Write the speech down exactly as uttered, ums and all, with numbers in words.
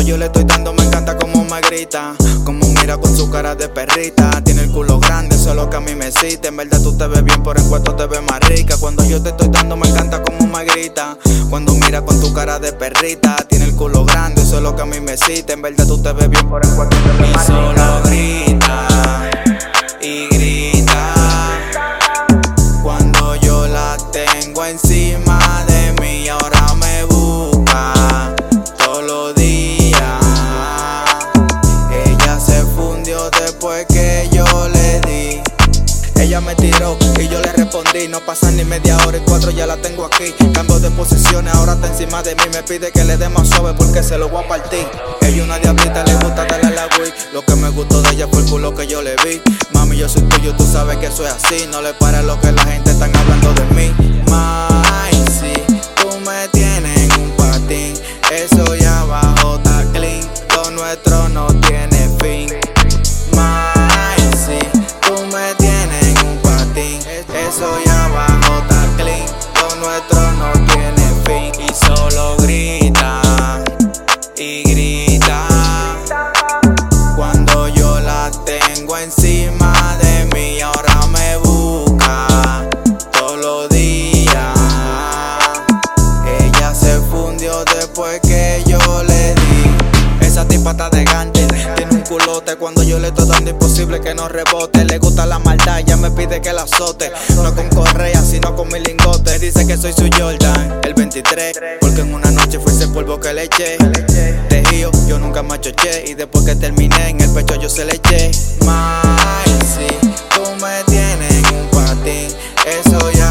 yo le estoy dando me encanta como me grita, como mira con su cara de perrita. Tiene el culo grande, eso es lo que a mí me excita. En verdad tú te ves bien, por encuentro te ves más rica. Cuando yo te estoy dando me encanta como me grita, cuando mira con tu cara de perrita. Tiene el culo grande, eso es lo que a mí me excita. En verdad tú te ves bien, por encuentro te ves más rica. Y solo grita y grita cuando yo la tengo encima de mí. Ahora me busca todos los días. Ella se fundió después que yo le di. Ella me tiró y yo le respondí. No pasan ni media hora y cuatro ya la tengo aquí. Cambio de posiciones, ahora está encima de mí. Me pide que le dé más suave porque se lo voy a partir. Ella una diablita, le gusta darle a la Wii. Lo que me gustó de ella fue el culo que yo le vi. Mami, yo soy tuyo, tú sabes que eso es así. No le pares lo que la gente están hablando de mí. May, si tú me tienes en un patín, eso ya abajo está clean. Lo nuestro no tiene fin. May, si tú me tienes en un patín, eso ya abajo está clean. Lo nuestro no tiene fin. Y solo grita y grita cuando yo la tengo encima de mí. Ahora me busca todos los días. Ella se fundió después que yo le di. Esa tipa está de gante, tiene un culote. Cuando yo le estoy dando imposible que no rebote. Le gusta la maldad, ella me pide que la azote. No con correa, sino con mi lingote. Dice que soy su Jordan, el veintitrés, porque en una noche fue ese polvo que le eché. Tejío, yo nunca me achoché. Y después que terminé, en el pecho yo se le eché. May, si tú me tienes en un patín, eso ya